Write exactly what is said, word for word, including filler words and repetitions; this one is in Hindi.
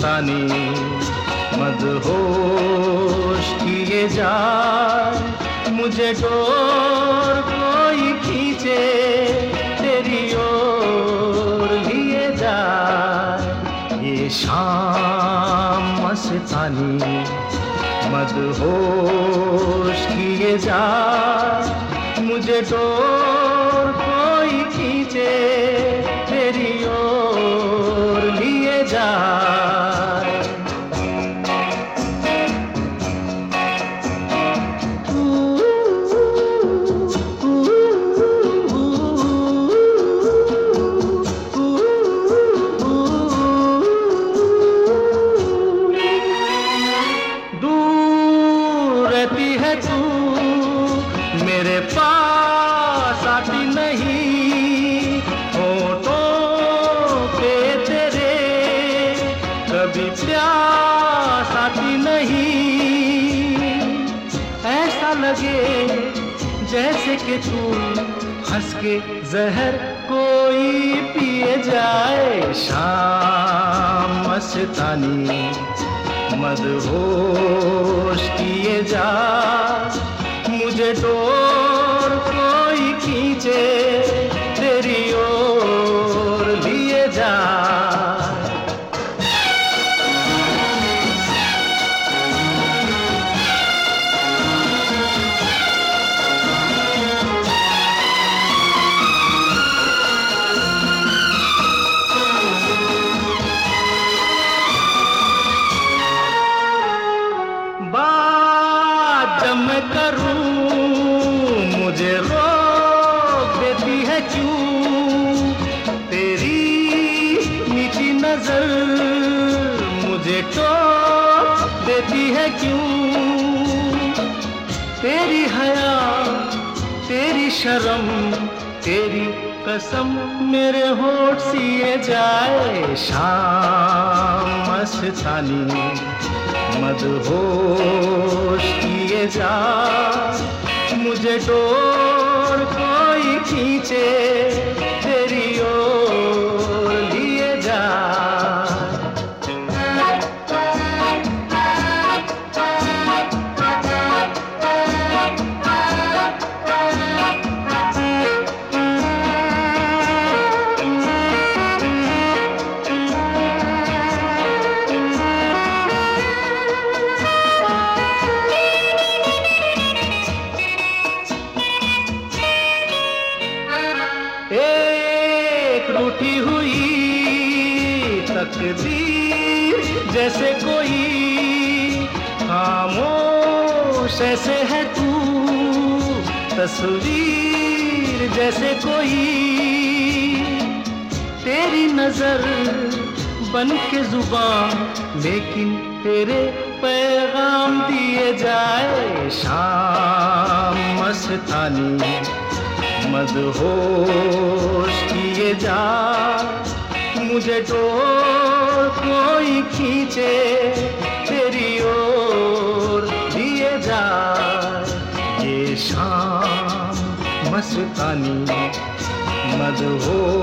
मस्तानी मदहोश किए जाए, मुझे डोर कोई खींचे तेरी ओर लिए जाए। ये शाम मस्तानी मदहोश किए जाए, मुझे डोर कोई खींचे तेरी ओर लिए जाए। दूर रहती है तू मेरे पास आती नहीं, होठों पे तेरे कभी प्यास आती नहीं। ऐसा लगे जैसे कि तू हंस के जहर कोई पिए जाए। शाम मस्तानी मदहोश किए जा, मुझे डोर कोई खींचे तेरी ओर लिए जा। बात जब मैं करूं मुझे रोक देती है क्यों, तेरी नीची नजर मुझे टोक देती है क्यों। तेरी हया तेरी शर्म तेरी कसम मेरे होठ सिए जाए। शाम मस्तानी मदहोश किए जा, मुझे डोर कोई खींचे तेरी ओर लिए जा। एक रूठी हुई तकदीर जैसे कोई, खामोश ऐसे है तू तस्वीर जैसे कोई। तेरी नजर बन के जुबान लेकिन तेरे पैगाम दिए जाए। शाम मस्तानी मदहोश किए जा, मुझे डोर कोई खींचे तेरी ओर लिए जा। ये शाम मस्तानी मदहोश